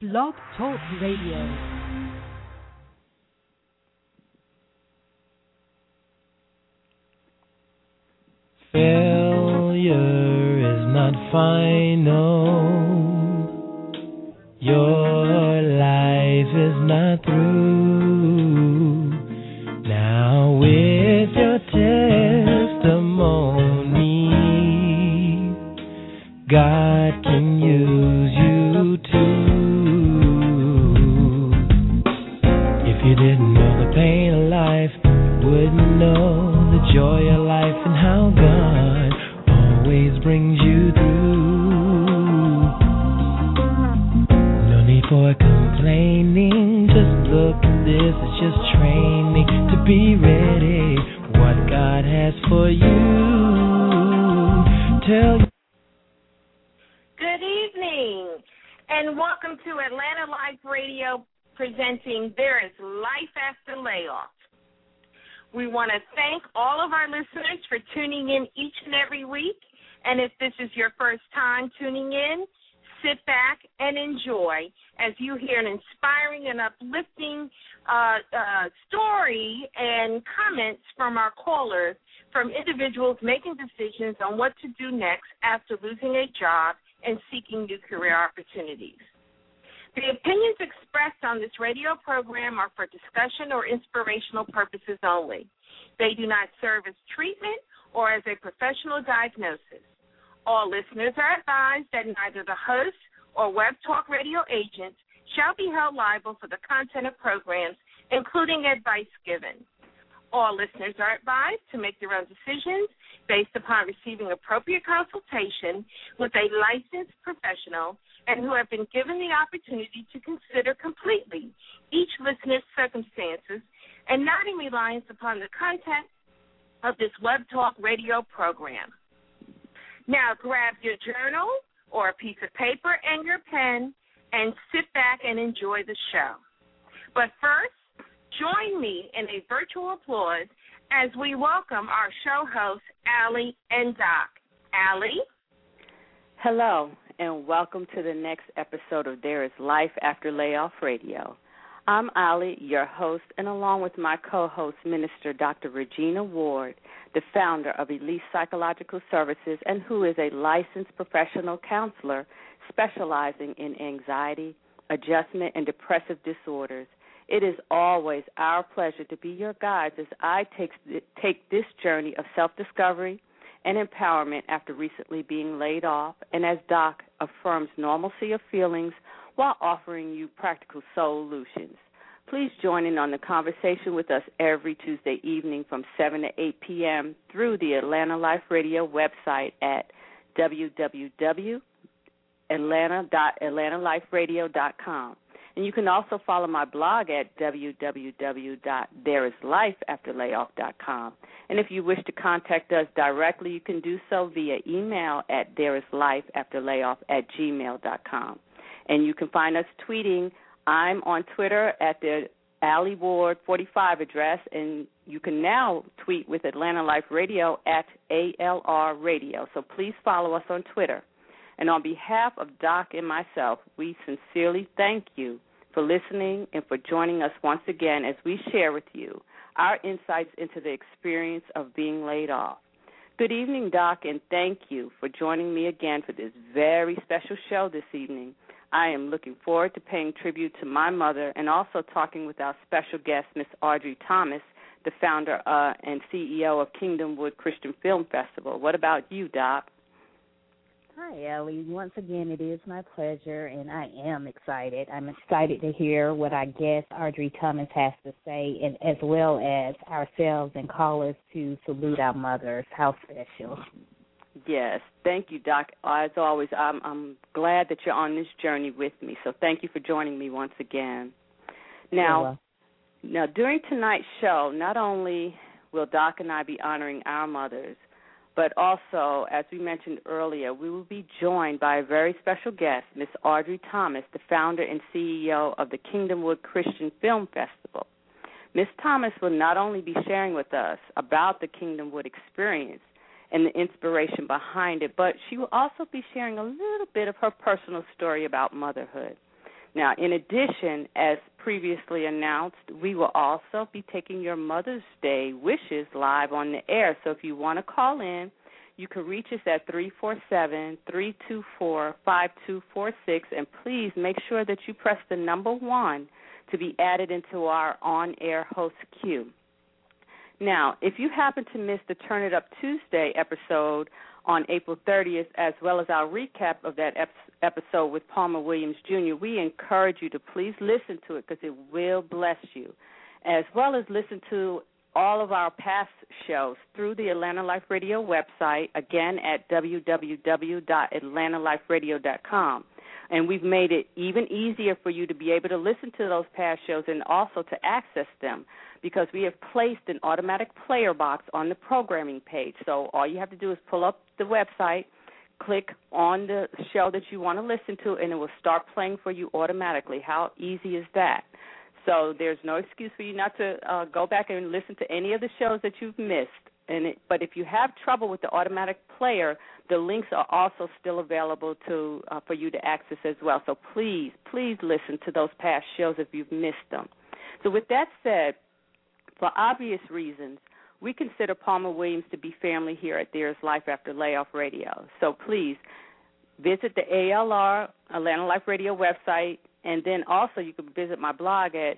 Blog Talk Radio. Failure is not final. Your life is not through. Now with your testimony, God can use you too. If you didn't know the pain of life, you wouldn't know the joy of life and how God always brings you through. No need for complaining, just look at this, it's just training to be ready for what God has for you. Tell you. Good evening, and welcome to Atlanta Life Radio presenting There Is Life After Layoff. We want to thank all of our listeners for tuning in each and every week, and if this is your first time tuning in, sit back and enjoy as you hear an inspiring and uplifting story and comments from our callers, from individuals making decisions on what to do next after losing a job and seeking new career opportunities. The opinions expressed on this radio program are for discussion or inspirational purposes only. They do not serve as treatment or as a professional diagnosis. All listeners are advised that neither the host or Web Talk Radio agent shall be held liable for the content of programs, including advice given. All listeners are advised to make their own decisions based upon receiving appropriate consultation with a licensed professional and who have been given the opportunity to consider completely each listener's circumstances and not in reliance upon the content of this Web Talk Radio program. Now grab your journal or a piece of paper and your pen and sit back and enjoy the show. But first, join me in a virtual applause as we welcome our show hosts, Allie and Doc. Allie? Hello, and welcome to the next episode of There Is Life After Layoff Radio. I'm Allie, your host, and along with my co-host, Minister Dr. Regina Ward, the founder of Elite Psychological Services and who is a licensed professional counselor specializing in anxiety, adjustment, and depressive disorders. It is always our pleasure to be your guides as I take this journey of self-discovery and empowerment after recently being laid off, and as Doc affirms normalcy of feelings while offering you practical solutions. Please join in on the conversation with us every Tuesday evening from 7 to 8 p.m. through the Atlanta Life Radio website at www.atlanta.atlantaliferadio.com. And you can also follow my blog at www.thereislifeafterlayoff.com. And if you wish to contact us directly, you can do so via email at thereislifeafterlayoff@gmail.com. And you can find us tweeting. I'm on Twitter at the Allie Ward 45 address, and you can now tweet with Atlanta Life Radio at ALR Radio. So please follow us on Twitter. And on behalf of Doc and myself, we sincerely thank you for listening and for joining us once again as we share with you our insights into the experience of being laid off. Good evening, Doc, and thank you for joining me again for this very special show this evening. I am looking forward to paying tribute to my mother and also talking with our special guest, Miss Audrey Thomas, the founder and CEO of Kingdomwood Christian Film Festival. What about you, Doc? Hi, Ellie. Once again, it is my pleasure, and I am excited. I'm excited to hear what our guest, Audrey Thomas, has to say, and as well as ourselves and callers to salute our mothers. How special. Yes. Thank you, Doc. As always, I'm glad that you're on this journey with me, so thank you for joining me once again. Now, during tonight's show, not only will Doc and I be honoring our mothers, but also, as we mentioned earlier, we will be joined by a very special guest, Miss Audrey Thomas, the founder and CEO of the Kingdomwood Christian Film Festival. Ms. Thomas will not only be sharing with us about the Kingdomwood experience and the inspiration behind it, but she will also be sharing a little bit of her personal story about motherhood. Now, in addition, as previously announced, we will also be taking your Mother's Day wishes live on the air. So if you want to call in, you can reach us at 347-324-5246, and please make sure that you press the number 1 to be added into our on-air host queue. Now, if you happen to miss the Turn It Up Tuesday episode on April 30th, as well as our recap of that episode with Palmer Williams Jr., we encourage you to please listen to it because it will bless you, as well as listen to all of our past shows through the Atlanta Life Radio website, again at www.atlantaliferadio.com. And we've made it even easier for you to be able to listen to those past shows and also to access them because we have placed an automatic player box on the programming page. So all you have to do is pull up the website, click on the show that you want to listen to, and it will start playing for you automatically. How easy is that? So there's no excuse for you not to go back and listen to any of the shows that you've missed. But if you have trouble with the automatic player, the links are also still available for you to access as well. So please listen to those past shows if you've missed them. So with that said, for obvious reasons, we consider Palmer Williams to be family here at There Is Life After Layoff Radio. So please visit the ALR, Atlanta Life Radio website, and then also you can visit my blog at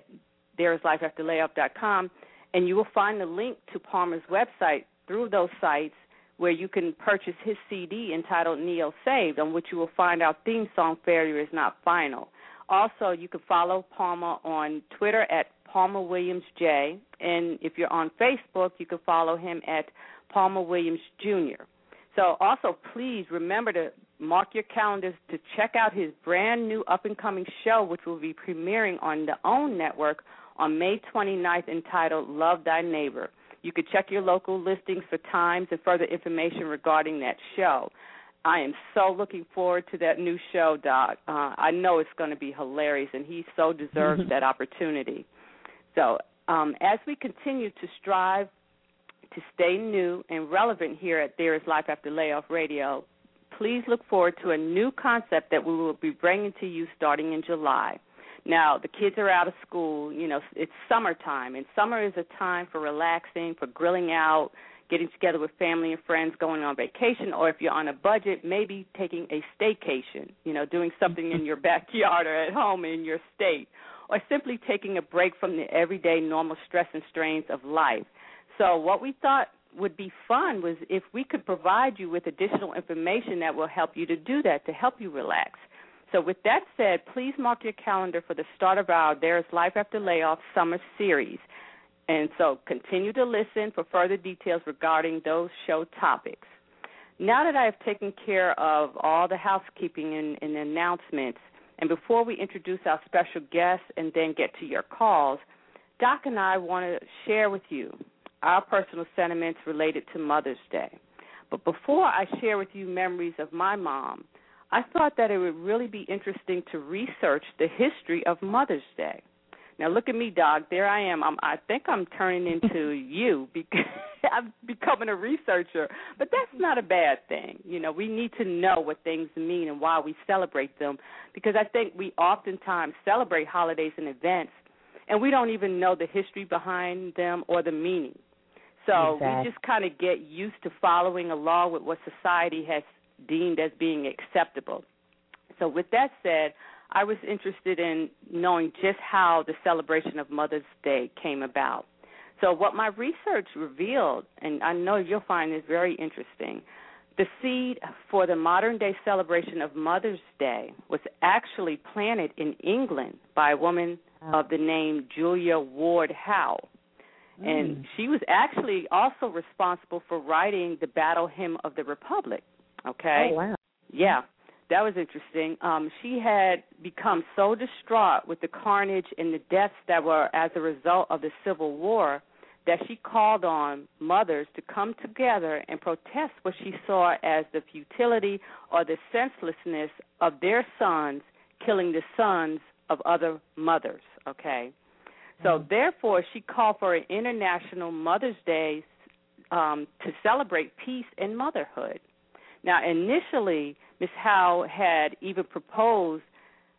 thereislifeafterlayoff.com, and you will find the link to Palmer's website through those sites where you can purchase his CD entitled Neo Saved, on which you will find our theme song, Failure Is Not Final. Also, you can follow Palmer on Twitter at Palmer Williams J, and if you're on Facebook, you can follow him at Palmer Williams Jr. So also, please remember to mark your calendars to check out his brand new up-and-coming show, which will be premiering on the OWN network on May 29th, entitled Love Thy Neighbor. You can check your local listings for times and further information regarding that show. I am so looking forward to that new show, Doc. I know it's going to be hilarious, and he so deserves that opportunity. So as we continue to strive to stay new and relevant here at There Is Life After Layoff Radio, please look forward to a new concept that we will be bringing to you starting in July. Now, the kids are out of school. You know, it's summertime, and summer is a time for relaxing, for grilling out, getting together with family and friends, going on vacation, or if you're on a budget, maybe taking a staycation, you know, doing something in your backyard or at home in your state, or simply taking a break from the everyday normal stress and strains of life. So what we thought would be fun was if we could provide you with additional information that will help you to do that, to help you relax. So with that said, please mark your calendar for the start of our There Is Life After Layoff Summer Series. And so continue to listen for further details regarding those show topics. Now that I have taken care of all the housekeeping and announcements, and before we introduce our special guests and then get to your calls, Doc and I want to share with you our personal sentiments related to Mother's Day. But before I share with you memories of my mom, I thought that it would really be interesting to research the history of Mother's Day. Now, look at me, Doc. There I am. I think I'm turning into you because I'm becoming a researcher. But that's not a bad thing. You know, we need to know what things mean and why we celebrate them, because I think we oftentimes celebrate holidays and events, and we don't even know the history behind them or the meaning. So exactly. We just kind of get used to following along with what society has deemed as being acceptable. So with that said, I was interested in knowing just how the celebration of Mother's Day came about. So what my research revealed, and I know you'll find this very interesting, the seed for the modern-day celebration of Mother's Day was actually planted in England by a woman of the name Julia Ward Howe. And she was actually also responsible for writing the Battle Hymn of the Republic, okay? Oh, wow. Yeah. That was interesting. She had become so distraught with the carnage and the deaths that were as a result of the Civil War that she called on mothers to come together and protest what she saw as the futility or the senselessness of their sons killing the sons of other mothers, okay? So therefore, she called for an International Mother's Day to celebrate peace and motherhood. Now, initially, Ms. Howe had even proposed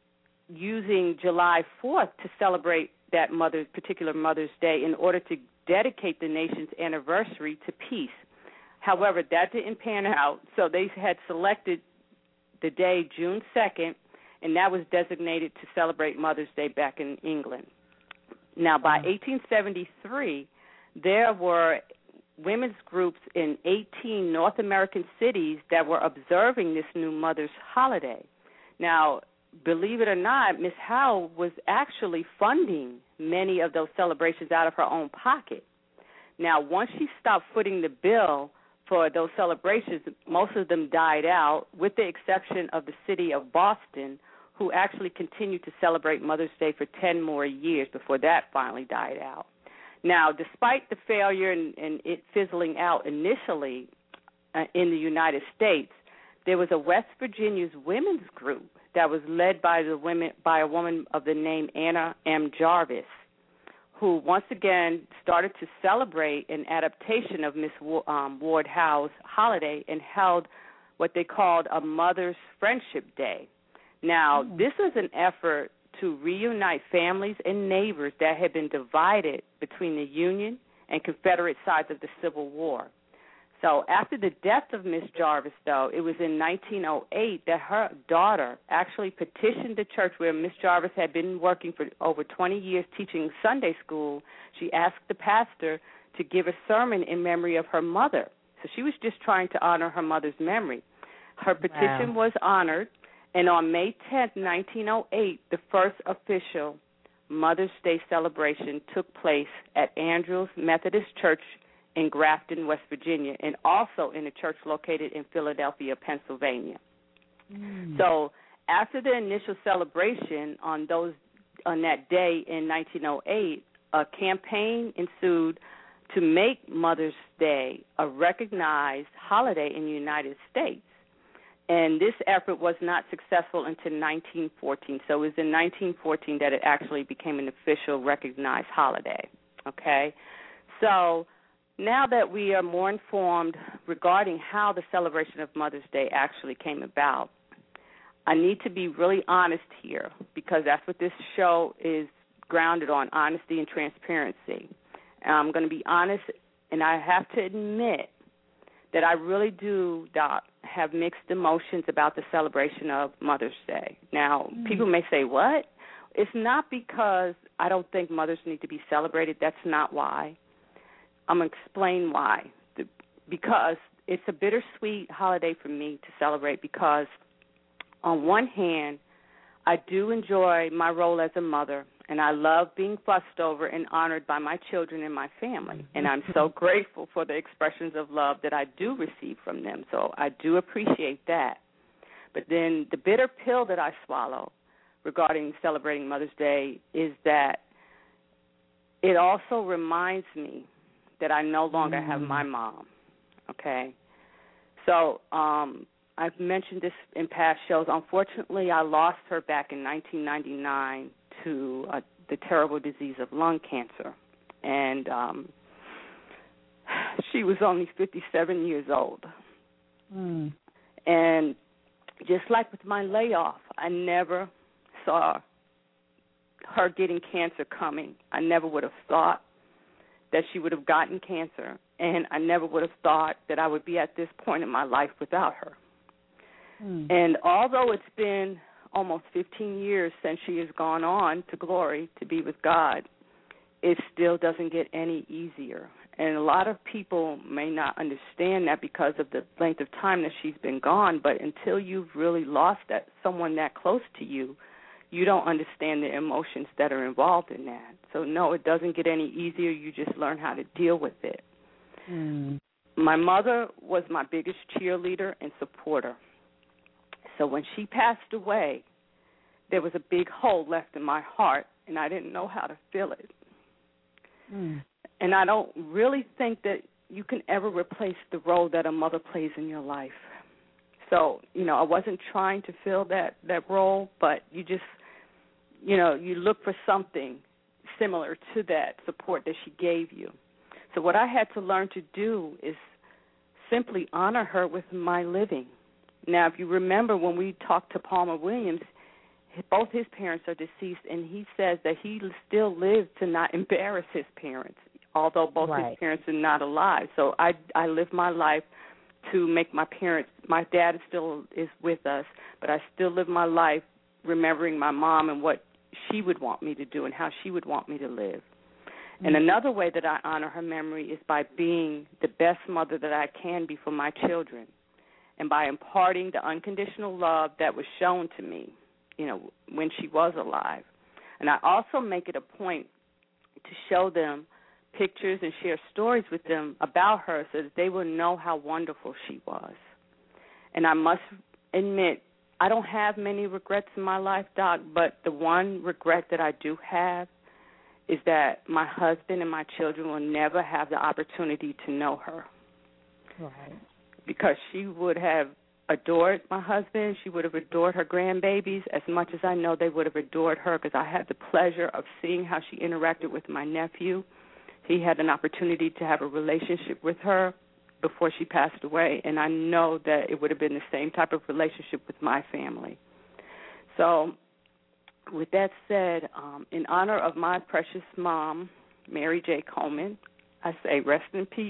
using July 4th to celebrate that particular Mother's Day in order to dedicate the nation's anniversary to peace. However, that didn't pan out, so they had selected the day June 2nd, and that was designated to celebrate Mother's Day back in England. Now, by 1873, there were women's groups in 18 North American cities that were observing this new Mother's holiday. Now, believe it or not, Miss Howe was actually funding many of those celebrations out of her own pocket. Now, once she stopped footing the bill for those celebrations, most of them died out, with the exception of the city of Boston, who actually continued to celebrate Mother's Day for 10 more years before that finally died out. Now, despite the failure and it fizzling out initially in the United States, there was a West Virginia's women's group that was led by a woman of the name Anna M. Jarvis, who once again started to celebrate an adaptation of Miss Ward Howe's holiday and held what they called a Mother's Friendship Day. Now, this was an effort to reunite families and neighbors that had been divided between the Union and Confederate sides of the Civil War. So after the death of Miss Jarvis, though, it was in 1908 that her daughter actually petitioned the church where Miss Jarvis had been working for over 20 years teaching Sunday school. She asked the pastor to give a sermon in memory of her mother. So she was just trying to honor her mother's memory. Her petition was honored, and on May 10, 1908, the first official Mother's Day celebration took place at Andrews Methodist Church in Grafton, West Virginia, and also in a church located in Philadelphia, Pennsylvania. So after the initial celebration on that day in 1908, a campaign ensued to make Mother's Day a recognized holiday in the United States. And this effort was not successful until 1914. So it was in 1914 that it actually became an official recognized holiday. Okay? So now that we are more informed regarding how the celebration of Mother's Day actually came about, I need to be really honest here, because that's what this show is grounded on, honesty and transparency. And I'm going to be honest, and I have to admit that I really do, Doc, have mixed emotions about the celebration of Mother's Day. Now, people may say, what? It's not because I don't think mothers need to be celebrated. That's not why. I'm going to explain why. Because it's a bittersweet holiday for me to celebrate, because on one hand, I do enjoy my role as a mother, and I love being fussed over and honored by my children and my family. And I'm so grateful for the expressions of love that I do receive from them. So I do appreciate that. But then the bitter pill that I swallow regarding celebrating Mother's Day is that it also reminds me that I no longer have my mom, okay? So I've mentioned this in past shows. Unfortunately, I lost her back in 1999 to the terrible disease of lung cancer. And she was only 57 years old. And just like with my layoff, I never saw her getting cancer coming. I never would have thought that she would have gotten cancer, and I never would have thought that I would be at this point in my life without her. And although it's been almost 15 years since she has gone on to glory to be with God, it still doesn't get any easier. And a lot of people may not understand that because of the length of time that she's been gone, but until you've really lost someone that close to you, you don't understand the emotions that are involved in that. So, no, it doesn't get any easier. You just learn how to deal with it. My mother was my biggest cheerleader and supporter. So when she passed away, there was a big hole left in my heart, and I didn't know how to fill it. And I don't really think that you can ever replace the role that a mother plays in your life. So, I wasn't trying to fill that role, but you just, you look for something similar to that support that she gave you. So what I had to learn to do is simply honor her with my living. Now, if you remember when we talked to Palmer Williams, both his parents are deceased, and he says that he still lives to not embarrass his parents, although both his parents are not alive. So I live my life to make my dad still is with us, but I still live my life remembering my mom and what she would want me to do and how she would want me to live. Mm-hmm. And another way that I honor her memory is by being the best mother that I can be for my children, and by imparting the unconditional love that was shown to me, when she was alive. And I also make it a point to show them pictures and share stories with them about her so that they will know how wonderful she was. And I must admit, I don't have many regrets in my life, Doc, but the one regret that I do have is that my husband and my children will never have the opportunity to know her. Right. Because she would have adored my husband. She would have adored her grandbabies as much as I know they would have adored her, because I had the pleasure of seeing how she interacted with my nephew. He had an opportunity to have a relationship with her before she passed away, and I know that it would have been the same type of relationship with my family. So with that said, in honor of my precious mom, Mary J. Coleman, I say rest in peace.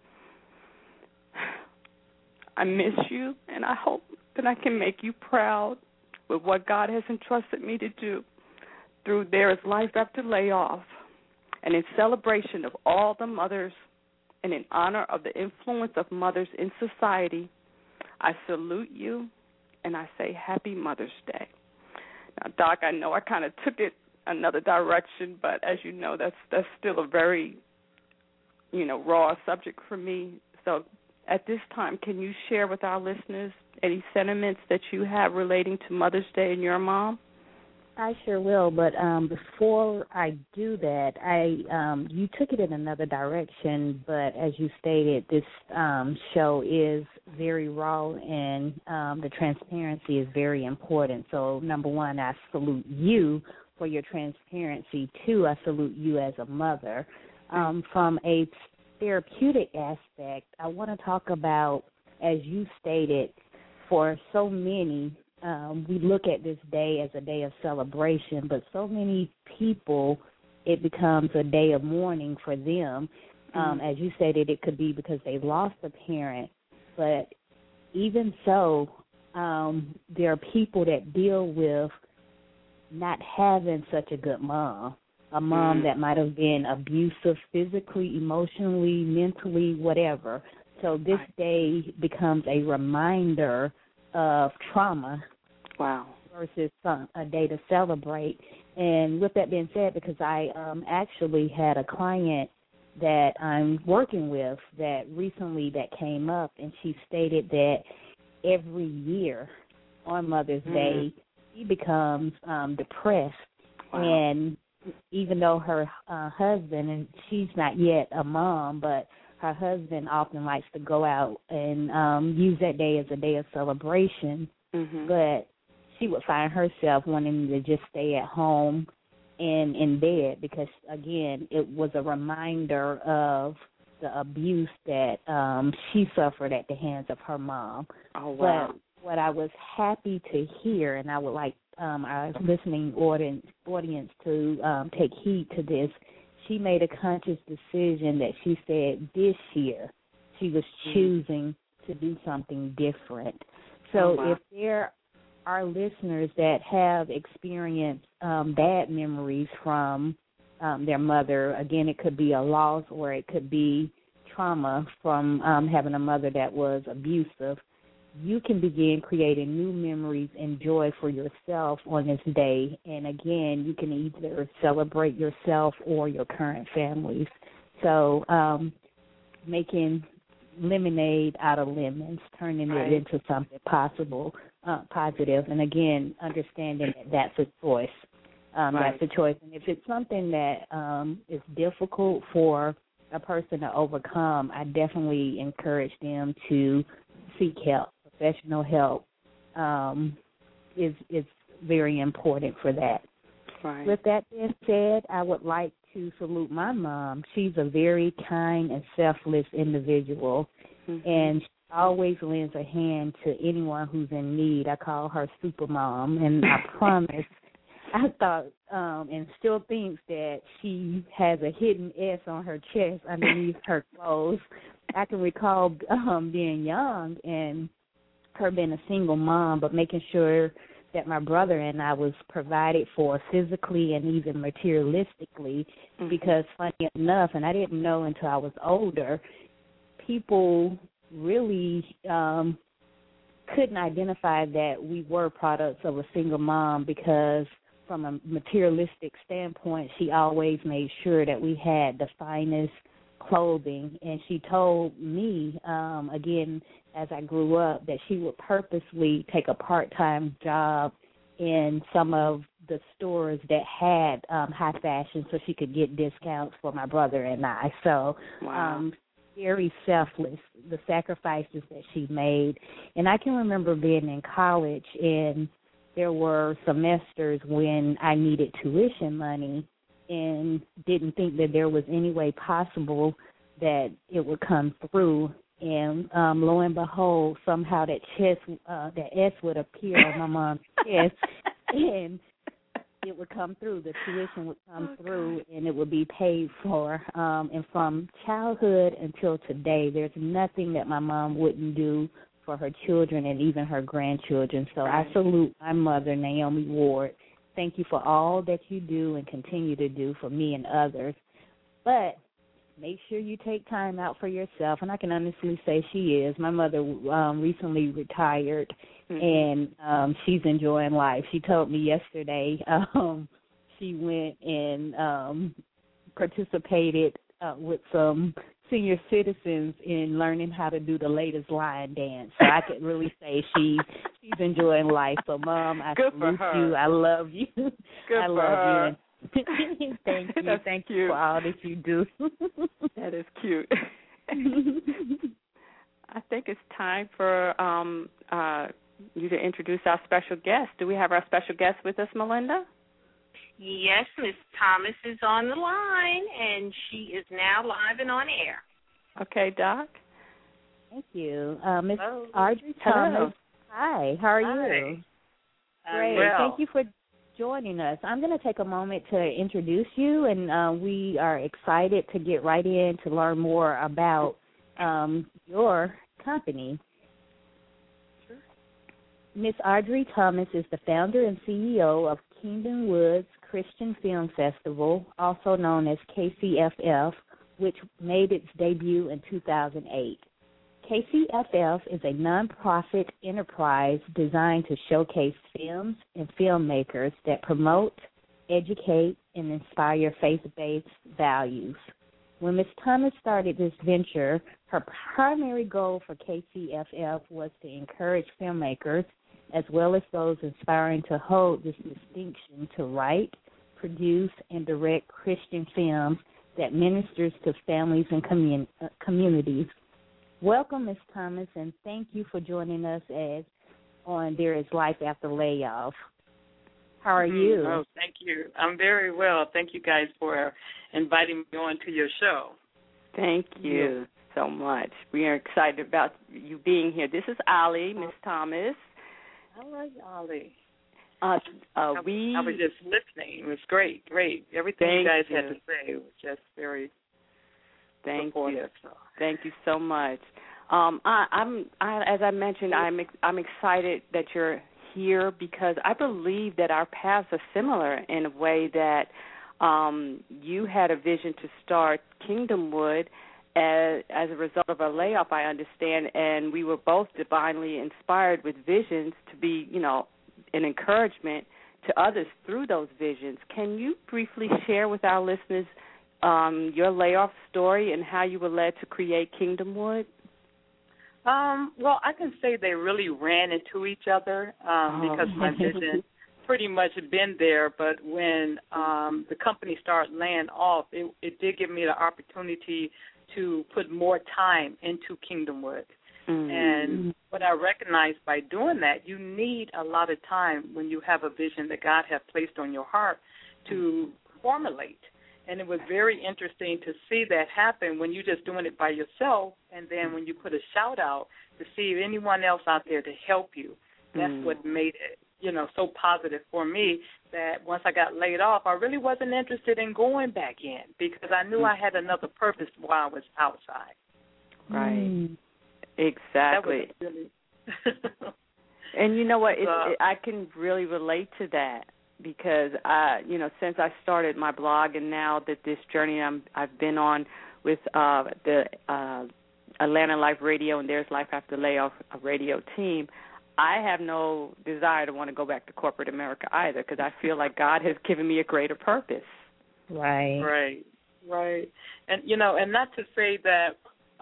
I miss you, and I hope that I can make you proud with what God has entrusted me to do through There Is Life After Layoff, and in celebration of all the mothers and in honor of the influence of mothers in society, I salute you, and I say Happy Mother's Day. Now, Doc, I know I kind of took it another direction, but as you know, that's still a very, raw subject for me. So at this time, can you share with our listeners any sentiments that you have relating to Mother's Day and your mom? I sure will, but before I do that, you took it in another direction, but as you stated, this show is very raw, and the transparency is very important. So, number one, I salute you for your transparency. Two, I salute you as a mother. From a therapeutic aspect, I want to talk about, as you stated, for so many, we look at this day as a day of celebration, but so many people, it becomes a day of mourning for them. As you stated, it could be because they lost a parent, but even so, there are people that deal with not having such a good mom, a mom that might have been abusive physically, emotionally, mentally, whatever. So this day becomes a reminder of trauma. Wow. Versus a day to celebrate. And with that being said, because I actually had a client that I'm working with that recently that came up, and she stated that every year on Mother's Day, she becomes depressed. Wow. And even though her husband, and she's not yet a mom, but her husband often likes to go out and use that day as a day of celebration, but she would find herself wanting to just stay at home and in bed because, again, it was a reminder of the abuse that she suffered at the hands of her mom. Oh, wow. But what I was happy to hear, and I would like our listening audience to take heed to this, she made a conscious decision that she said this year she was choosing to do something different. So if there are listeners that have experienced bad memories from their mother, again, it could be a loss or it could be trauma from having a mother that was abusive, you can begin creating new memories and joy for yourself on this day. And, again, you can either celebrate yourself or your current families. So making lemonade out of lemons, turning it into something positive. And, again, understanding that that's a choice. That's a choice. And if it's something that is difficult for a person to overcome, I definitely encourage them to seek help. Professional help is very important for that. Right. With that being said, I would like to salute my mom. She's a very kind and selfless individual, and always lends a hand to anyone who's in need. I call her Super Mom, and I promise, I thought and still thinks that she has a hidden S on her chest underneath her clothes. I can recall being young and her being a single mom, but making sure that my brother and I was provided for physically and even materialistically, because funny enough, and I didn't know until I was older, people really couldn't identify that we were products of a single mom, because from a materialistic standpoint, she always made sure that we had the finest clothing. And she told me, again, as I grew up, that she would purposely take a part-time job in some of the stores that had high fashion so she could get discounts for my brother and I. So very selfless, the sacrifices that she made. And I can remember being in college, and there were semesters when I needed tuition money and didn't think that there was any way possible that it would come through. And lo and behold, somehow that S would appear on my mom's chest, and it would come through. The tuition would come through, and it would be paid for. And from childhood until today, there's nothing that my mom wouldn't do for her children and even her grandchildren. So I salute my mother, Naomi Ward. Thank you for all that you do and continue to do for me and others. But make sure you take time out for yourself, and I can honestly say she is. My mother recently retired, and she's enjoying life. She told me yesterday she went and participated with some senior citizens in learning how to do the latest lion dance. So I could really say she's enjoying life. So, Mom, I salute you. I love you. I love you. Thank you. Thank you for all that you do. That is cute. I think it's time for you to introduce our special guest. Do we have our special guest with us, Melinda? Yes, Miss Thomas is on the line, and she is now live and on air. Okay, Doc. Thank you. Miss Audrey Thomas. Hello. Hi, how are you? Great. Well. Thank you for joining us. I'm going to take a moment to introduce you, and we are excited to get right in to learn more about your company. Sure. Miss Audrey Thomas is the founder and CEO of Kingdom Woods Christian Film Festival, also known as KCFF, which made its debut in 2008. KCFF is a nonprofit enterprise designed to showcase films and filmmakers that promote, educate, and inspire faith-based values. When Ms. Thomas started this venture, her primary goal for KCFF was to encourage filmmakers, as well as those aspiring to hold this distinction, to write, produce, and direct Christian films that ministers to families and communities. Welcome, Ms. Thomas, and thank you for joining us on There Is Life After Layoff. How are you? Oh, thank you. I'm very well. Thank you guys for inviting me on to your show. Thank you so much. We are excited about you being here. This is Ali, Ms. Thomas. I like Ali. I was just listening. It was great. Everything you guys had to say was just very supportive. Thank you so much. As I mentioned, I'm excited that you're here because I believe that our paths are similar in a way that you had a vision to start Kingdom Wood as a result of a layoff, I understand, and we were both divinely inspired with visions to be, an encouragement to others through those visions. Can you briefly share with our listeners your layoff story and how you were led to create Kingdom Wood? Well, I can say they really ran into each other because my vision pretty much had been there. But when the company started laying off, it did give me the opportunity to put more time into Kingdom Wood. Mm-hmm. And what I recognized by doing that, you need a lot of time when you have a vision that God has placed on your heart to formulate. And it was very interesting to see that happen when you're just doing it by yourself, and then when you put a shout-out to see anyone else out there to help you. That's what made it, so positive for me, that once I got laid off, I really wasn't interested in going back in because I knew I had another purpose while I was outside. Right. Exactly. That was really and you know what? I can really relate to that because, since I started my blog and now that this journey I've been on with the Atlanta Life Radio and There's Life After Layoff radio team, I have no desire to want to go back to corporate America either because I feel like God has given me a greater purpose. Right. And, and not to say that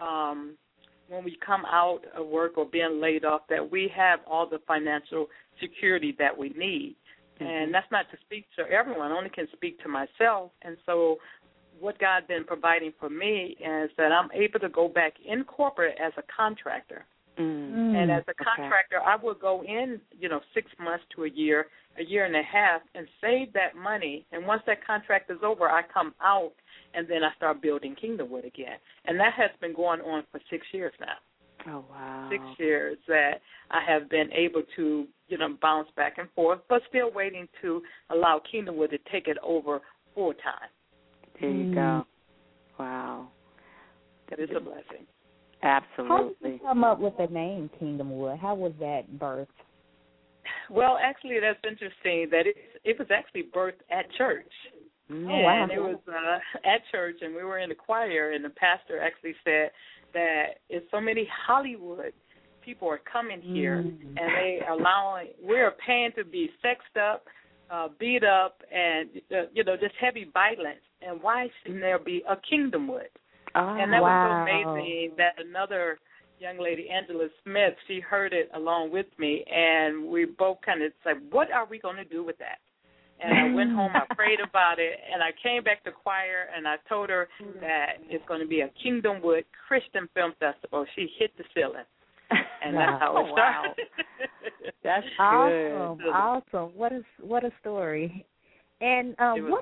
when we come out of work or being laid off that we have all the financial security that we need. And that's not to speak to everyone. I only can speak to myself. And so what God's been providing for me is that I'm able to go back in corporate as a contractor. And as a contractor, I will go in, 6 months to a year and a half, and save that money. And once that contract is over, I come out, and then I start building Kingdomwood again. And that has been going on for 6 years now. Oh, wow. 6 years that I have been able to, bounce back and forth, but still waiting to allow Kingdomwood to take it over full time. There you go. Wow. That is a blessing. Absolutely. How did you come up with the name Kingdomwood? How was that birthed? Well, actually, that's interesting that it was actually birthed at church. Oh, wow. And it was at church, and we were in the choir, and the pastor actually said that it's so many Hollywood people are coming here, and we're paying to be sexed up, beat up, and, just heavy violence. And why shouldn't there be a Kingdomwood? And that was so amazing that another young lady, Angela Smith, she heard it along with me, and we both kind of said, what are we going to do with that? And I went home, I prayed about it, and I came back to choir, and I told her that it's going to be a Kingdomwood Christian Film Festival. She hit the ceiling. And that's how it started. That's awesome. good. Awesome. What a story. And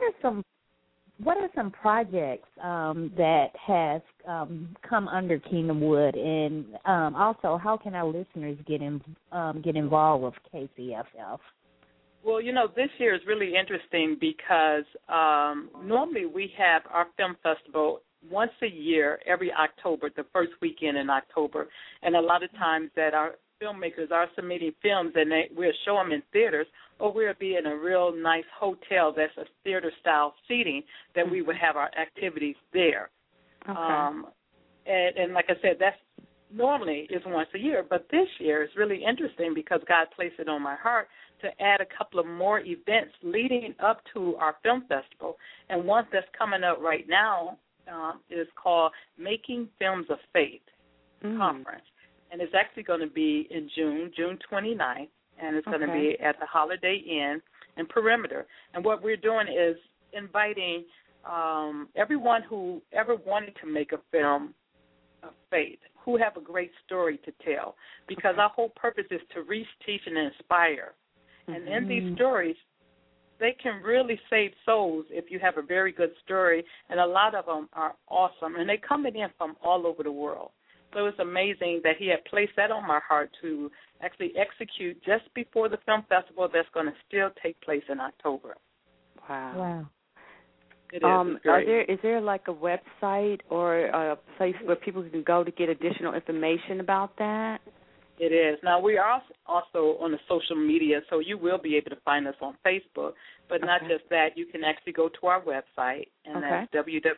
what are some projects that has come under Kingdomwood, and also how can our listeners get involved with KCFF? Well, this year is really interesting because normally we have our film festival once a year, every October, the first weekend in October, and a lot of times that our filmmakers are submitting films and we'll show them in theaters, or we'll be in a real nice hotel that's a theater-style seating that we would have our activities there. Okay. And like I said, that's normally is once a year, but this year is really interesting because God placed it on my heart to add a couple of more events leading up to our film festival. And one that's coming up right now is called Making Films of Faith Conference. And it's actually going to be in June 29th, and it's going to be at the Holiday Inn in Perimeter. And what we're doing is inviting everyone who ever wanted to make a film of faith, who have a great story to tell, because our whole purpose is to reach, teach, and inspire. And in these stories, they can really save souls if you have a very good story, and a lot of them are awesome, and they're coming in from all over the world. So it's amazing that he had placed that on my heart to actually execute just before the film festival that's going to still take place in October. Wow. It is. Is there like a website or a place where people can go to get additional information about that? It is. Now, we are also on the social media, so you will be able to find us on Facebook. But not just that, you can actually go to our website, and that's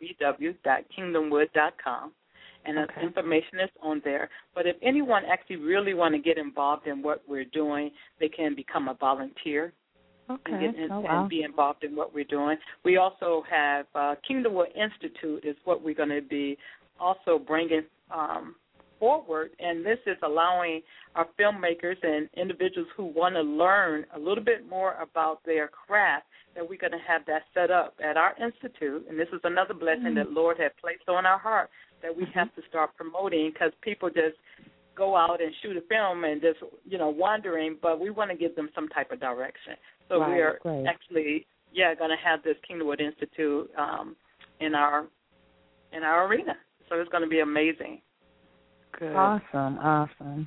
www.kingdomwood.com. And the information is on there. But if anyone actually really want to get involved in what we're doing, they can become a volunteer and be involved in what we're doing. We also have Kingdomwood Institute is what we're going to be also bringing forward, and this is allowing our filmmakers and individuals who want to learn a little bit more about their craft, that we're going to have that set up at our institute. And this is another blessing that Lord had placed on our heart that we have to start promoting, because people just go out and shoot a film and just, wandering, but we want to give them some type of direction. So we're actually, going to have this Kingdomwood Institute in our arena. So it's going to be amazing. Good. Awesome.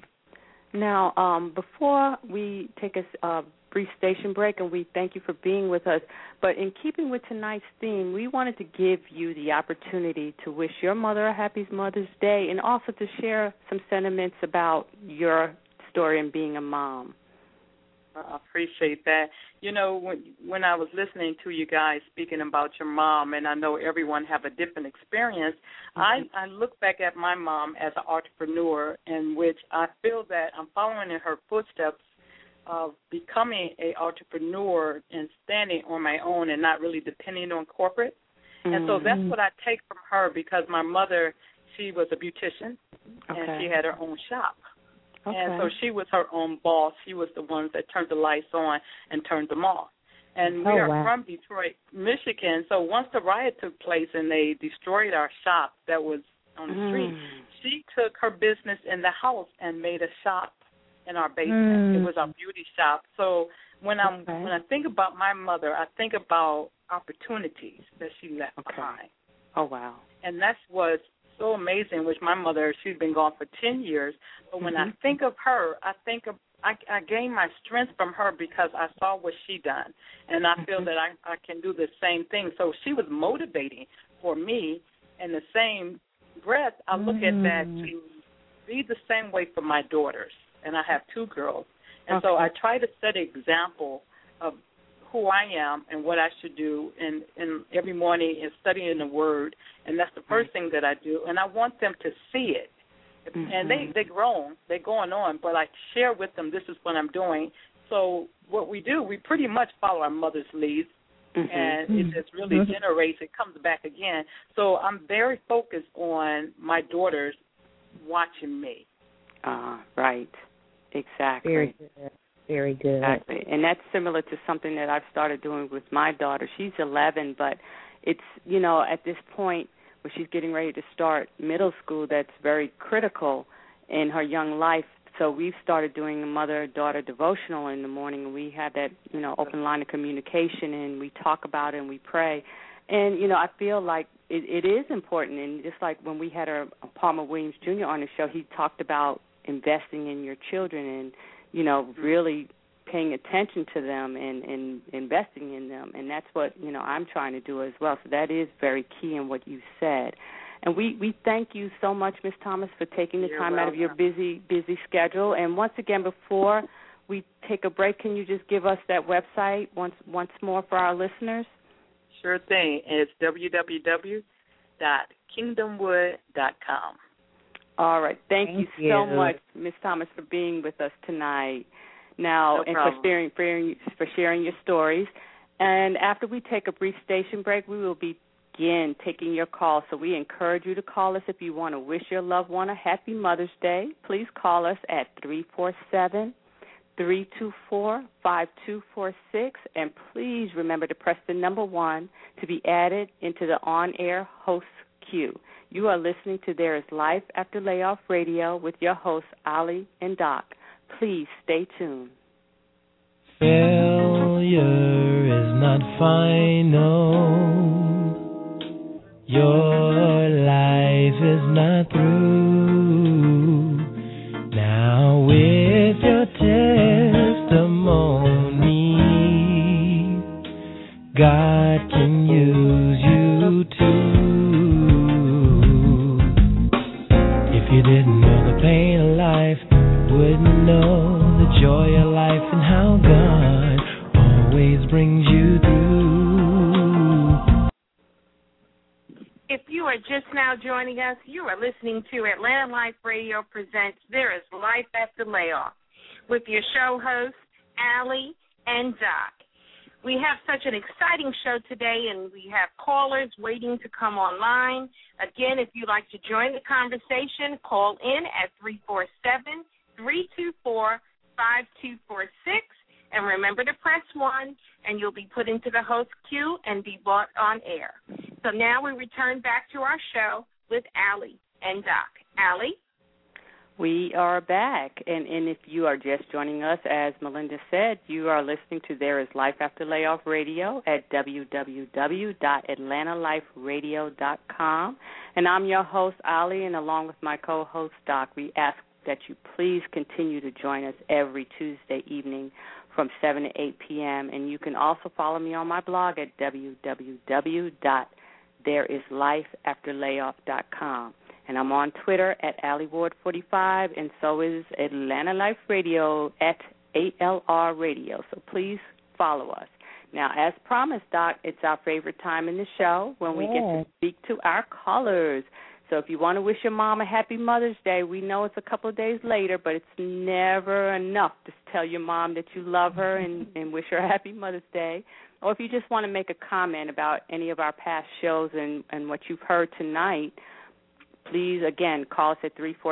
Now, before we take a brief station break, and we thank you for being with us, but in keeping with tonight's theme, we wanted to give you the opportunity to wish your mother a happy Mother's Day and also to share some sentiments about your story in being a mom. I appreciate that. You know, when I was listening to you guys speaking about your mom, and I know everyone have a different experience, I look back at my mom as an entrepreneur, in which I feel that I'm following in her footsteps of becoming an entrepreneur and standing on my own and not really depending on corporate. And so that's what I take from her, because my mother, she was a beautician, and she had her own shop. Okay. And so she was her own boss. She was the one that turned the lights on and turned them off. And we are from Detroit, Michigan. So once the riot took place and they destroyed our shop that was on the street, she took her business in the house and made a shop in our basement. It was our beauty shop. So when I think about my mother, I think about opportunities that she left behind. Oh, wow. And that's what's so amazing with my mother. She's been gone for 10 years. But when I think of her, I gain my strength from her because I saw what she done. And I feel that I can do the same thing. So she was motivating for me. In the same breath, I look at that to be the same way for my daughters. And I have 2 girls. And so I try to set an example of who I am and what I should do, and every morning is studying the Word, and that's the first thing that I do. And I want them to see it. And they're grown, they're going on, but I share with them, this is what I'm doing. So what we do, we pretty much follow our mother's leads, and it just really generates, it comes back again. So I'm very focused on my daughters watching me. Right, exactly. Very good. Very good. Exactly. And that's similar to something that I've started doing with my daughter. She's 11, but it's, you know, at this point where she's getting ready to start middle school, that's very critical in her young life. So we've started doing a mother-daughter devotional in the morning, and we have that, you know, open line of communication, and we talk about it and we pray. And, you know, I feel like it is important. And just like when we had our Palmer Williams Jr. on the show, he talked about investing in your children and, you know, really paying attention to them and investing in them. And that's what, you know, I'm trying to do as well. So that is very key in what you said. And we thank you so much, Ms. Thomas, for taking the time out of your busy schedule. And once again, before we take a break, can you just give us that website once more for our listeners? Sure thing. It's www.kingdomwood.com. All right. Thank you so much, Ms. Thomas, for being with us tonight. Now, and for sharing your stories. And after we take a brief station break, we will begin taking your calls. So we encourage you to call us if you want to wish your loved one a happy Mother's Day. Please call us at 347-324-5246. And please remember to press the number 1 to be added into the on-air host queue. You are listening to There Is Life After Layoff Radio with your hosts, Ali and Doc. Please stay tuned. Failure is not final. Your life is not through. Now with your testimony, God can use you too. If you didn't know the pain of life, wouldn't know the joy of life and how God always brings you through. If you are just now joining us, you are listening to Atlanta Life Radio presents There Is Life After Layoff with your show hosts, Allie and Doc. We have such an exciting show today, and we have callers waiting to come online. Again, if you'd like to join the conversation, call in at 347-324-5246. And remember to press 1, and you'll be put into the host queue and be brought on air. So now we return back to our show with Allie and Doc. Allie? We are back, and if you are just joining us, as Melinda said, you are listening to There Is Life After Layoff Radio at www.atlantaliferadio.com, and I'm your host, Ali, and along with my co-host, Doc, we ask that you please continue to join us every Tuesday evening from 7 to 8 p.m., and you can also follow me on my blog at www.thereislifeafterlayoff.com. And I'm on Twitter at AllieWard45, and so is Atlanta Life Radio at ALR Radio. So please follow us. Now, as promised, Doc, it's our favorite time in the show when we get to speak to our callers. So if you want to wish your mom a happy Mother's Day, we know it's a couple of days later, but it's never enough to tell your mom that you love her and wish her a happy Mother's Day. Or if you just want to make a comment about any of our past shows and what you've heard tonight, please, again, call us at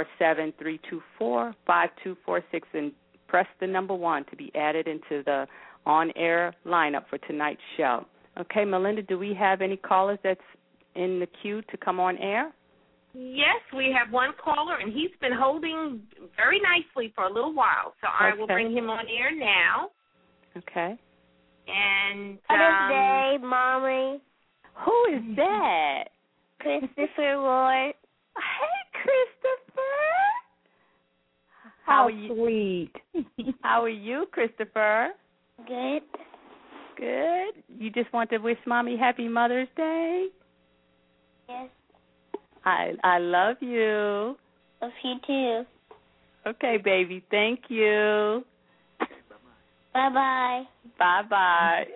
347-324-5246 and press the number 1 to be added into the on-air lineup for tonight's show. Okay, Melinda, do we have any callers that's in the queue to come on air? Yes, we have one caller, and he's been holding very nicely for a little while, so I will bring him on air now. Okay. And Mother's Day, Mommy. Who is that? Christopher Ward. Hey, Christopher. How are you? Sweet. How are you, Christopher? Good. Good. You just want to wish Mommy happy Mother's Day? Yes. I love you. Love you too. Okay, baby. Thank you. Bye-bye. Bye-bye.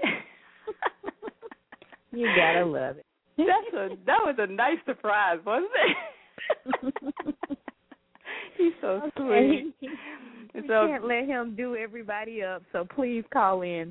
You gotta love it. That was a nice surprise, wasn't it? He's so sweet. We can't let him do everybody up, so please call in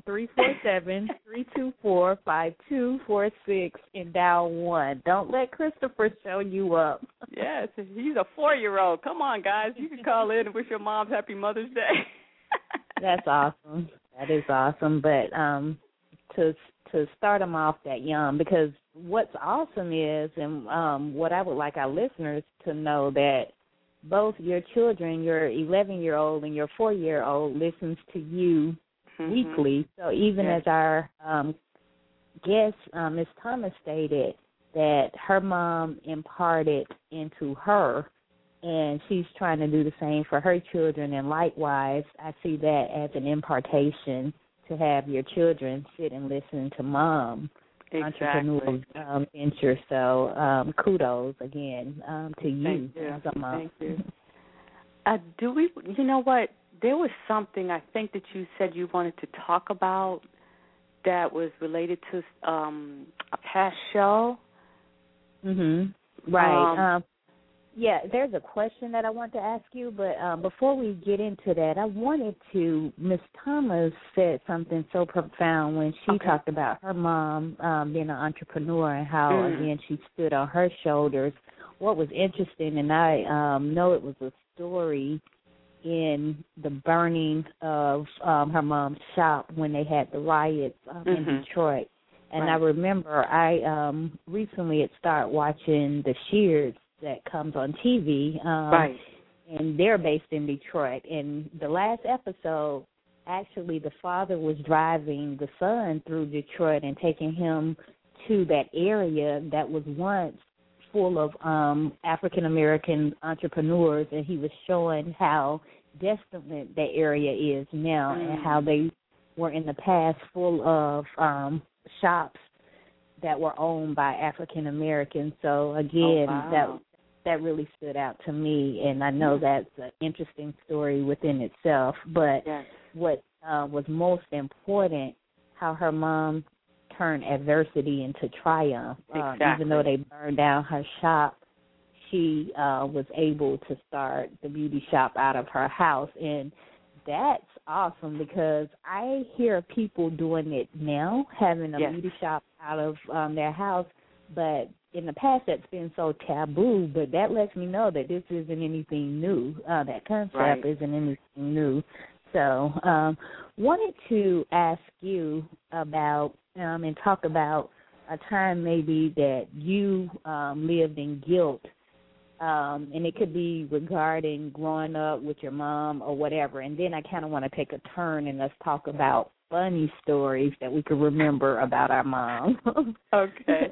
347-324-5246 and dial 1. Don't let Christopher show you up. Yes, he's a 4-year-old. Come on, guys. You can call in and wish your mom happy Mother's Day. That's awesome. That is awesome. But to start them off that young, because what's awesome is, and what I would like our listeners to know, that both your children, your 11-year-old and your 4-year-old, listens to you weekly. So even as our guest, Ms. Thomas, stated that her mom imparted into her, and she's trying to do the same for her children. And likewise, I see that as an impartation to have your children sit and listen to mom. Entrepreneurial venture. So kudos again to you. Thank you. Do we? You know what? There was something I think that you said you wanted to talk about that was related to a past show. Right. Yeah, there's a question that I want to ask you, but before we get into that, I wanted to, Ms. Thomas said something so profound when she talked about her mom being an entrepreneur and how, again, she stood on her shoulders. What was interesting, and I know it was a story in the burning of her mom's shop when they had the riots in Detroit. And I remember I recently had started watching the Shears that comes on TV, and they're based in Detroit. And the last episode, actually, the father was driving the son through Detroit and taking him to that area that was once full of African-American entrepreneurs, and he was showing how desolate that area is now and how they were in the past full of shops that were owned by African-Americans. So, again, that really stood out to me, and I know that's an interesting story within itself. But what was most important, how her mom turned adversity into triumph. Even though they burned down her shop, she was able to start the beauty shop out of her house. And that's awesome, because I hear people doing it now, having a beauty shop out of their house, but in the past that's been so taboo. But that lets me know that this isn't anything new. That concept isn't anything new. So wanted to ask you about and talk about a time maybe that you lived in guilt And it could be regarding growing up with your mom or whatever. And then I kind of want to take a turn and let's talk about funny stories that we could remember about our mom. Okay.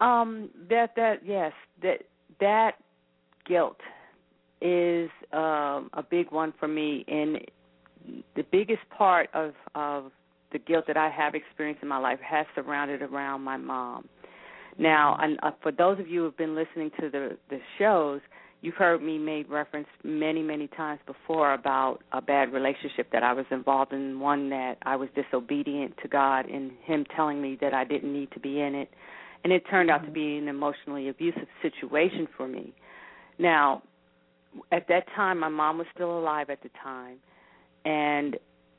That guilt is a big one for me, and the biggest part of the guilt that I have experienced in my life has surrounded around my mom. Now, for those of you who have been listening to the shows, you've heard me make reference many, many times before about a bad relationship that I was involved in, one that I was disobedient to God and Him telling me that I didn't need to be in it. And it turned out to be an emotionally abusive situation for me. Now, at that time, my mom was still alive at the time. And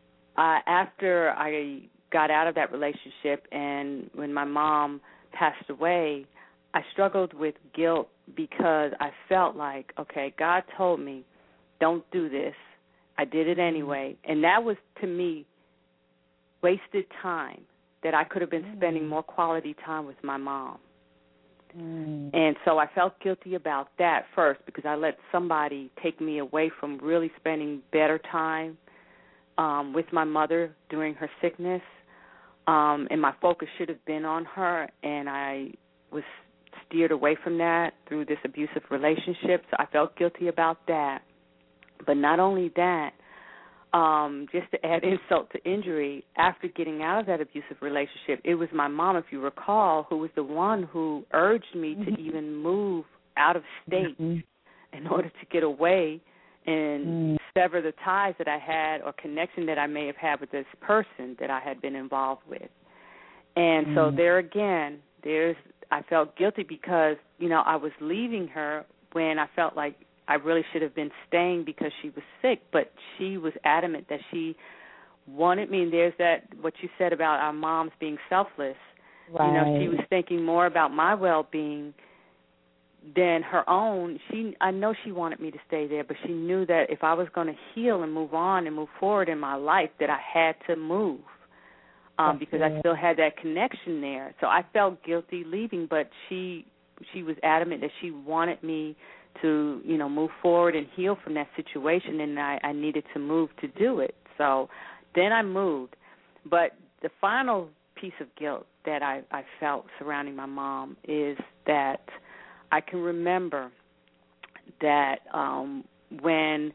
after I got out of that relationship and when my mom passed away, I struggled with guilt because I felt like, okay, God told me, don't do this. I did it anyway. And that was, to me, wasted time that I could have been spending more quality time with my mom. And so I felt guilty about that first because I let somebody take me away from really spending better time with my mother during her sickness. And my focus should have been on her, and I was steered away from that through this abusive relationship, so I felt guilty about that. But not only that, just to add insult to injury, after getting out of that abusive relationship, it was my mom, if you recall, who was the one who urged me to even move out of state in order to get away and sever the ties that I had or connection that I may have had with this person that I had been involved with. And so there again, I felt guilty because, I was leaving her when I felt like I really should have been staying because she was sick, but she was adamant that she wanted me. And there's that, what you said about our moms being selfless. Right. She was thinking more about my well-being than her own. I know she wanted me to stay there, but she knew that if I was going to heal and move on and move forward in my life, that I had to move because I still had that connection there. So I felt guilty leaving, but she was adamant that she wanted me to, move forward and heal from that situation, and I needed to move to do it. So then I moved. But the final piece of guilt that I felt surrounding my mom is that I can remember that when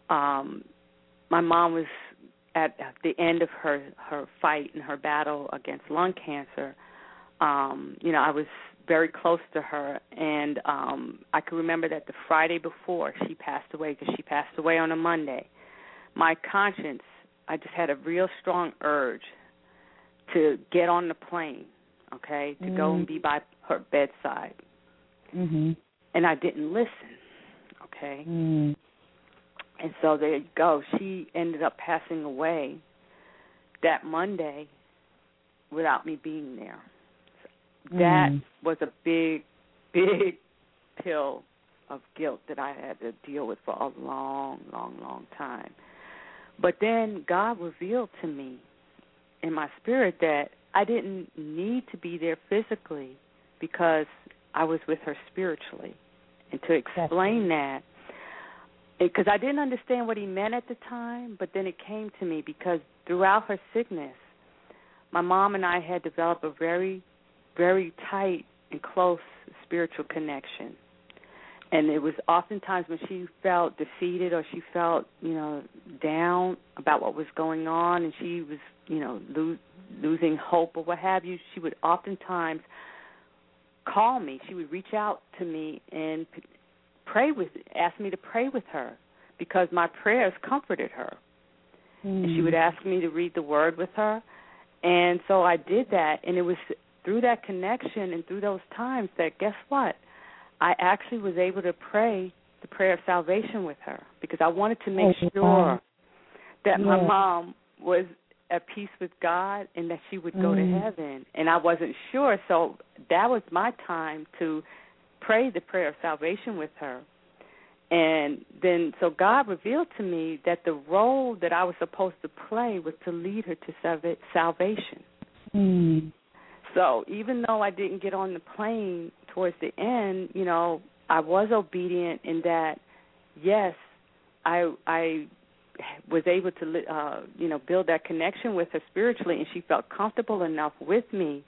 my mom was at the end of her fight and her battle against lung cancer, I was very close to her, and I can remember that the Friday before she passed away, because she passed away on a Monday, my conscience, I just had a real strong urge to get on the plane, to go and be by her bedside. And I didn't listen, And so there you go. She ended up passing away that Monday without me being there. That was a big, big pill of guilt that I had to deal with for a long, long, long time. But then God revealed to me in my spirit that I didn't need to be there physically because I was with her spiritually. And to explain that, because I didn't understand what he meant at the time, but then it came to me because throughout her sickness, my mom and I had developed a very, very tight and close spiritual connection. And it was oftentimes when she felt defeated or she felt, down about what was going on and she was, losing hope or what have you, she would oftentimes call me. She would reach out to me and ask me to pray with her because my prayers comforted her. And she would ask me to read the Word with her. And so I did that, and it was through that connection and through those times that, guess what, I actually was able to pray the prayer of salvation with her because I wanted to make sure that my mom was at peace with God and that she would go to heaven. And I wasn't sure, so that was my time to pray the prayer of salvation with her. And then, so God revealed to me that the role that I was supposed to play was to lead her to salvation. So even though I didn't get on the plane towards the end, was obedient in that, yes, I was able to, build that connection with her spiritually, and she felt comfortable enough with me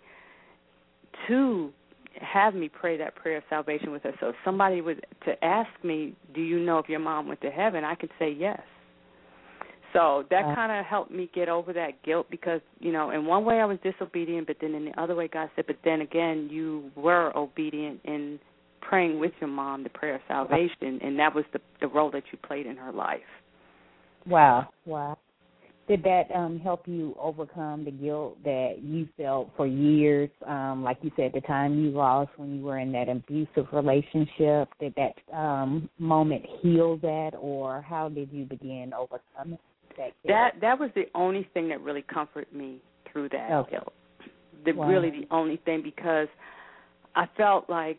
to have me pray that prayer of salvation with her. So if somebody was to ask me, do you know if your mom went to heaven, I could say yes. So that kind of helped me get over that guilt because, in one way I was disobedient, but then in the other way God said, but then again, you were obedient in praying with your mom the prayer of salvation, and that was the role that you played in her life. Wow. Did that help you overcome the guilt that you felt for years? Like you said, the time you lost when you were in that abusive relationship, did that moment heal that, or how did you begin overcoming that guilt? That was the only thing that really comforted me through that guilt. Really the only thing, because I felt like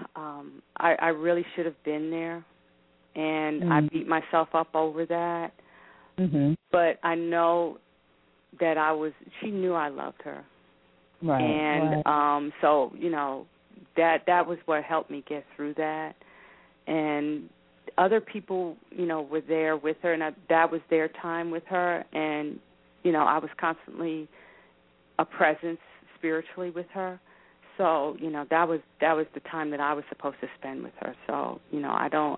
I really should have been there, and I beat myself up over that. Mm-hmm. But I know that she knew I loved her. Right. And so, that was what helped me get through that. And other people, were there with her, and that was their time with her. And, I was constantly a presence spiritually with her. So, that was the time that I was supposed to spend with her. So, I don't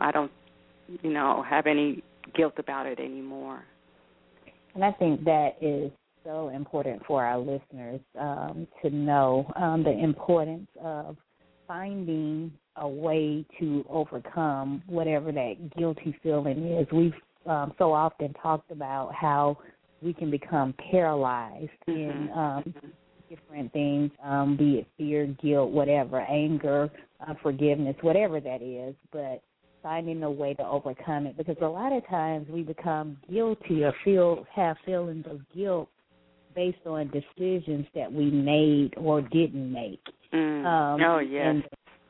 have any guilt about it anymore. And I think that is so important for our listeners to know the importance of finding a way to overcome whatever that guilty feeling is. We've so often talked about how we can become paralyzed in different things, be it fear, guilt, whatever, anger, forgiveness, whatever that is, but finding a way to overcome it, because a lot of times we become guilty or have feelings of guilt based on decisions that we made or didn't make. And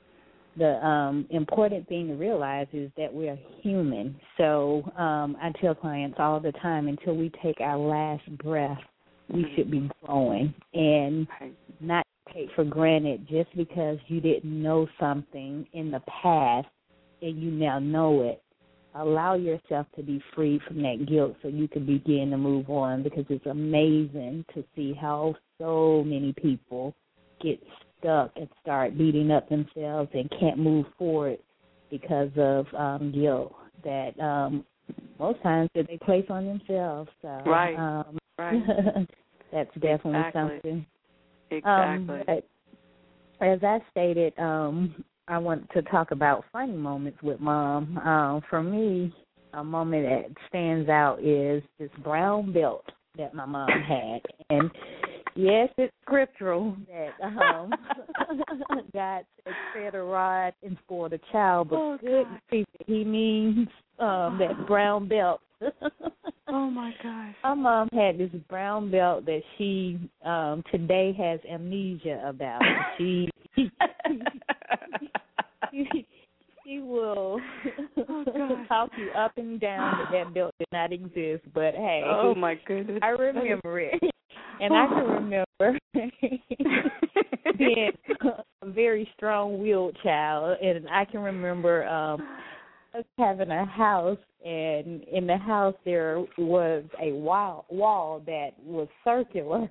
the important thing to realize is that we are human. So I tell clients all the time, until we take our last breath, we should be growing and not take for granted just because you didn't know something in the past and you now know it. Allow yourself to be free from that guilt so you can begin to move on, because it's amazing to see how so many people get stuck and start beating up themselves and can't move forward because of guilt that most times that they place on themselves. So, right. That's definitely something. Exactly. But as I stated, I want to talk about funny moments with Mom. For me, a moment that stands out is this brown belt that my mom had. And, yes, it's scriptural that God said a rod and spoiled a child, but he means that brown belt. Oh, my gosh. My mom had this brown belt that she today has amnesia about. She will talk you up and down that belt did not exist, but hey. Oh, my goodness. I remember it. And I can remember being a very strong-willed child, and I can remember us having a house, and in the house there was a wall that was circular.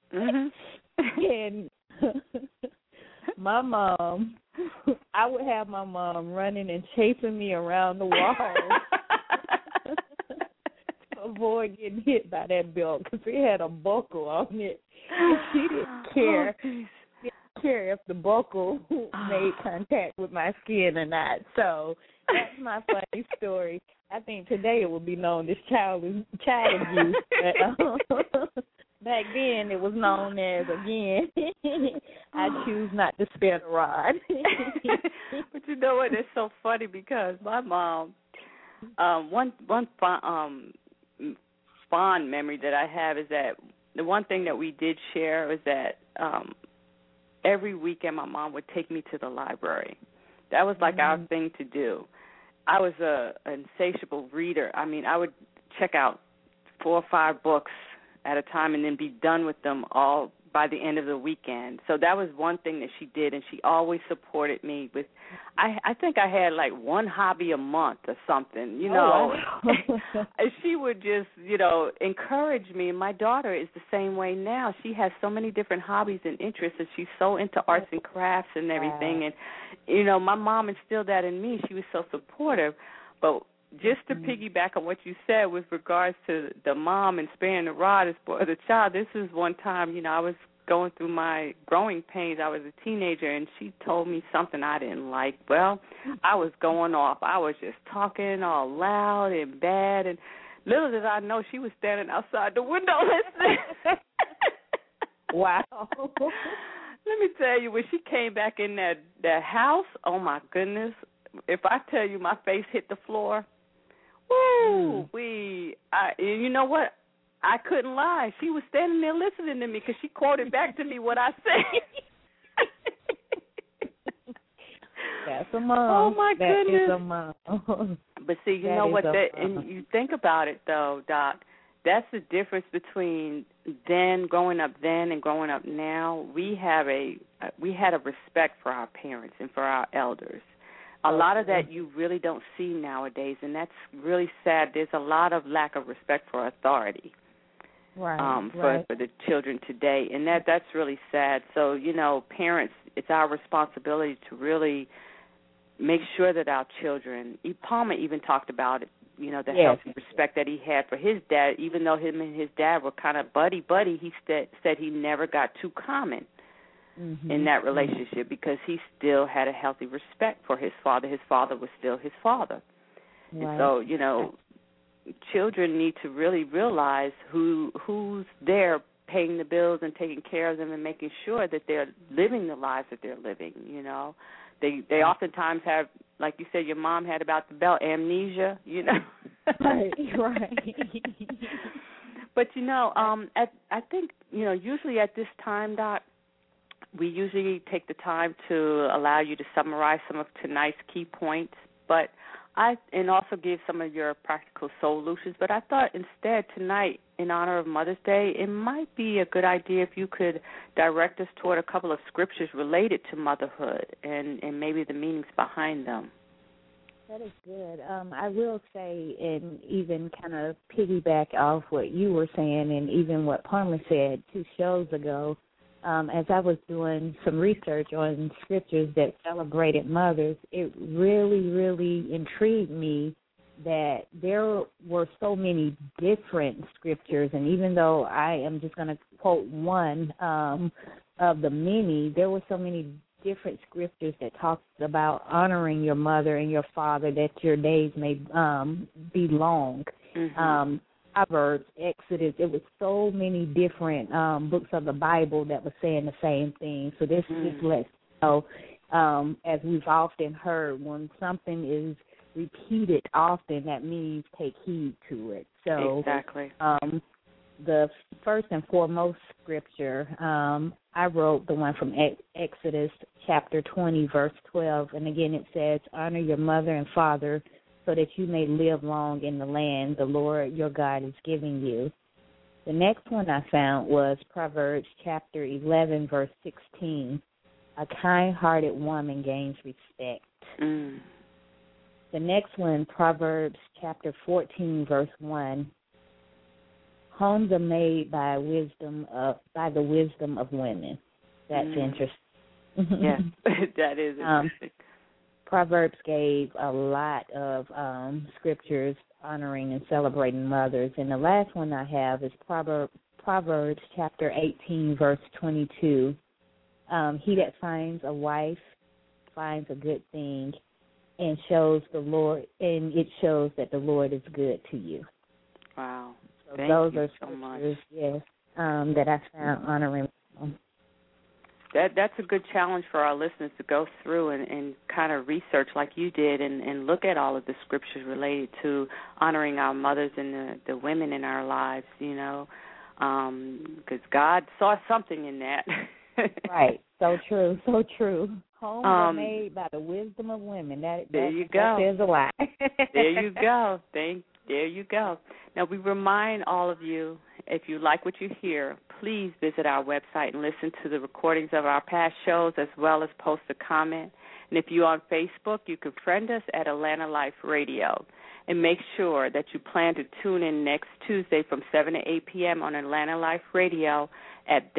And my mom, I would have my mom running and chasing me around the wall to avoid getting hit by that belt, because it had a buckle on it. And she didn't care. Care if the buckle made contact with my skin or not. So that's my funny story. I think today it would be known as child abuse. But, back then it was known as, again, I choose not to spare the rod. But you know what? It's so funny because my mom, one fond memory that I have is that the one thing that we did share was that every weekend my mom would take me to the library. That was like our thing to do. I was an insatiable reader. I mean, I would check out 4 or 5 books at a time and then be done with them all by the end of the weekend. So that was one thing that she did, and she always supported me with, I think I had like one hobby a month or something, you know. Wow. And she would just, encourage me. And my daughter is the same way now. She has so many different hobbies and interests, and she's so into arts and crafts and everything. And, my mom instilled that in me. She was so supportive. But just to piggyback on what you said with regards to the mom and sparing the rod as for the child, this is one time, I was going through my growing pains. I was a teenager, and she told me something I didn't like. Well, I was going off. I was just talking all loud and bad, and little did I know she was standing outside the window listening. Wow. Let me tell you, when she came back in that house, oh, my goodness, if I tell you my face hit the floor, woo, you know what? I couldn't lie. She was standing there listening to me because she quoted back to me what I said. That's a mom. Oh, my goodness. That is a mom. But see, you know what? And you think about it, though, Doc. That's the difference between growing up then and growing up now. We had a respect for our parents and for our elders. A lot of that you really don't see nowadays, and that's really sad. There's a lot of lack of respect for authority for the children today, and that's really sad. So, parents, it's our responsibility to really make sure that our children, Palmer even talked about it, the healthy respect that he had for his dad, even though him and his dad were kind of buddy-buddy, he said he never got too common in that relationship because he still had a healthy respect for his father. His father was still his father. Right. And so, children need to really realize who's there paying the bills and taking care of them and making sure that they're living the lives that they're living, They oftentimes have, like you said, your mom had about the belt, amnesia, Right. But, I think, usually at this time, Doc, we usually take the time to allow you to summarize some of tonight's key points, and also give some of your practical solutions. But I thought instead tonight, in honor of Mother's Day, it might be a good idea if you could direct us toward a couple of scriptures related to motherhood and maybe the meanings behind them. That is good. I will say, and even kind of piggyback off what you were saying and even what Palmer said 2 shows ago, as I was doing some research on scriptures that celebrated mothers, it really, really intrigued me that there were so many different scriptures, and even though I am just going to quote one of the many, there were so many different scriptures that talked about honoring your mother and your father, that your days may be long. Proverbs, Exodus, it was so many different books of the Bible that were saying the same thing. So this lets you know, as we've often heard, when something is repeated often, that means take heed to it. So exactly. The first and foremost scripture, I wrote the one from Exodus chapter 20, verse 12. And again, it says, honor your mother and father so that you may live long in the land the Lord your God is giving you. The next one I found was Proverbs chapter 11, verse 16. A kind-hearted woman gains respect. The next one, Proverbs chapter 14, verse 1. Homes are made by the wisdom of women. That's interesting. Yes, that is interesting. Proverbs gave a lot of scriptures honoring and celebrating mothers. And the last one I have is Proverbs chapter 18, verse 22. He that finds a wife finds a good thing and shows the Lord, and it shows that the Lord is good to you. Wow. So Thank those you are so much. yes, that I found honoring. That's a good challenge for our listeners to go through and kind of research like you did and look at all of the scriptures related to honoring our mothers and the women in our lives, because God saw something in that. Right. So true. So true. Homes are made by the wisdom of women. There you go. That says a lot. There you go. There you go. Now, we remind all of you, if you like what you hear, please visit our website and listen to the recordings of our past shows as well as post a comment. And if you're on Facebook, you can friend us at Atlanta Life Radio. And make sure that you plan to tune in next Tuesday from 7 to 8 p.m. on Atlanta Life Radio at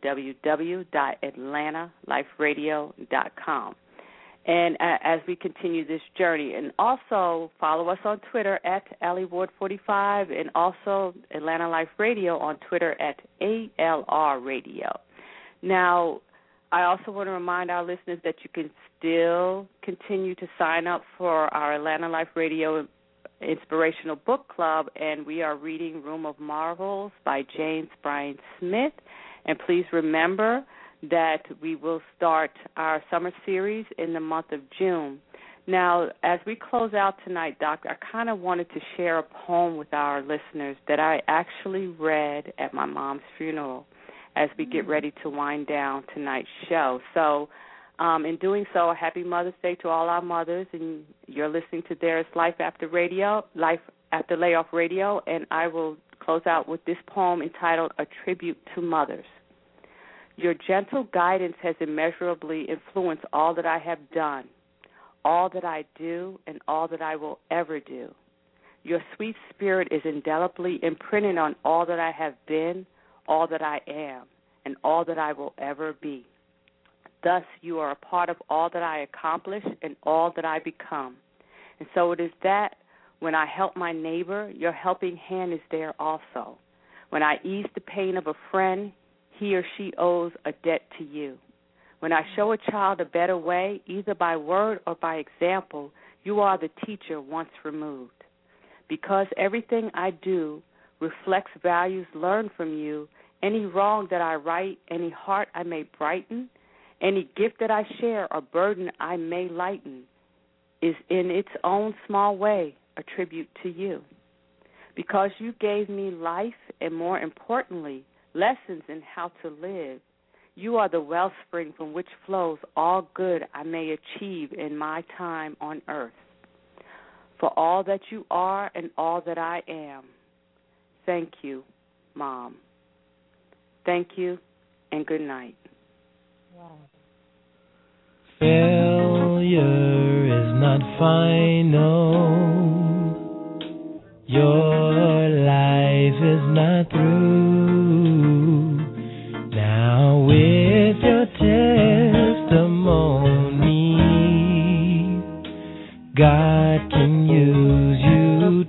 www.atlantaliferadio.com. And as we continue this journey, and also follow us on Twitter at AllieWard45 and also Atlanta Life Radio on Twitter at ALR Radio. Now, I also want to remind our listeners that you can still continue to sign up for our Atlanta Life Radio Inspirational Book Club, and we are reading Room of Marvels by James Bryan Smith. And please remember that we will start our summer series in the month of June. Now, as we close out tonight, Doctor, I kind of wanted to share a poem with our listeners that I actually read at my mom's funeral as we get ready to wind down tonight's show. So, in doing so, a happy Mother's Day to all our mothers, and you're listening to There Is Life After Layoff Radio, and I will close out with this poem entitled A Tribute to Mothers. Your gentle guidance has immeasurably influenced all that I have done, all that I do, and all that I will ever do. Your sweet spirit is indelibly imprinted on all that I have been, all that I am, and all that I will ever be. Thus, you are a part of all that I accomplish and all that I become. And so it is that when I help my neighbor, your helping hand is there also. When I ease the pain of a friend, he or she owes a debt to you. When I show a child a better way, either by word or by example, you are the teacher once removed. Because everything I do reflects values learned from you, any wrong that I right, any heart I may brighten, any gift that I share or burden I may lighten is in its own small way a tribute to you. Because you gave me life and, more importantly, lessons in how to live, you are the wellspring from which flows all good I may achieve in my time on earth. For all that you are and all that I am, thank you, Mom. Thank you, and good night. Wow. Failure is not final. Your life is not through. Now with your testimony, God can use you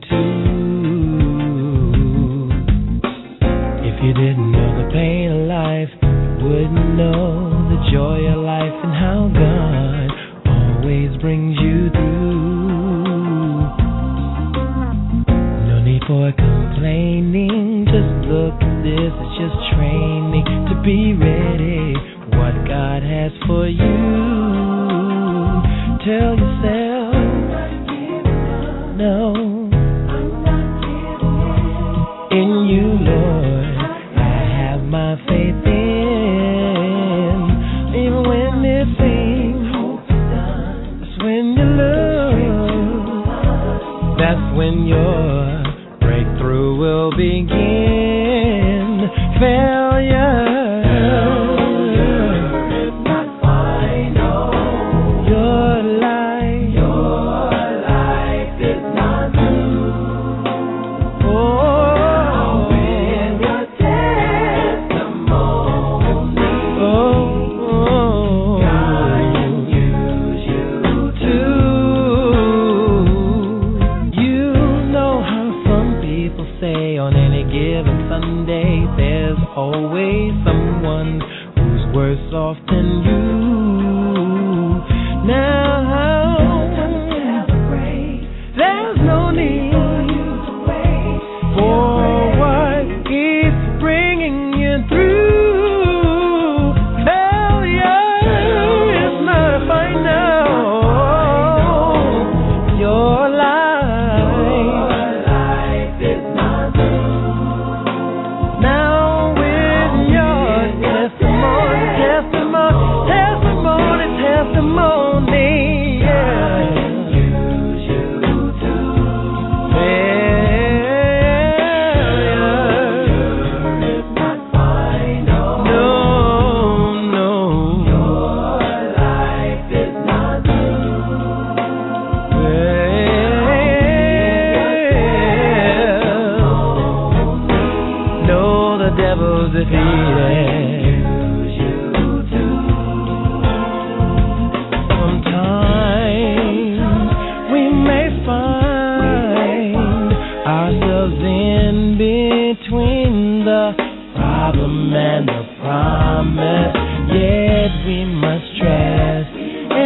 too. If you didn't know the pain of life, you wouldn't know the joy of life and how God always brings you through. No need for complaining, just look at this, it's just training to be ready for what God has for you. Tell yourself, no, in you, Lord, I have my faith in. Even when it seems that's when you lose, that's when your breakthrough will begin. Failure is not final. Your life is not through. Oh, with your testimony, God can use you too. You know how some people say on any given Sunday there's always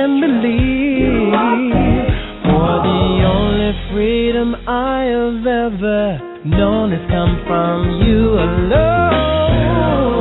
and believe. For the only freedom I have ever known has come from you alone.